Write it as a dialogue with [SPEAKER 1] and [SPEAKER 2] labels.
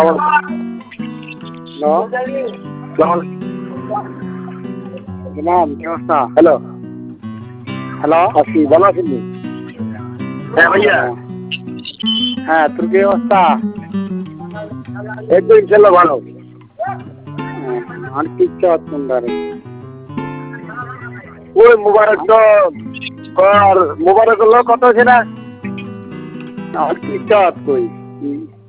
[SPEAKER 1] Hello ইমাম কি অবস্থা?
[SPEAKER 2] হ্যালো
[SPEAKER 1] হ্যালো
[SPEAKER 2] আসি ভালো আছেন?
[SPEAKER 1] হ্যাঁ ভাইয়া। হ্যাঁ তোর কি অবস্থা?
[SPEAKER 2] একদম ইনশাল্লাহ ভালো।
[SPEAKER 1] আর কি ইচ্ছা হচ্ছে
[SPEAKER 2] ওই মোবারক তো আর মোবারক কত আছে না?
[SPEAKER 1] আর কি ইচ্ছা কই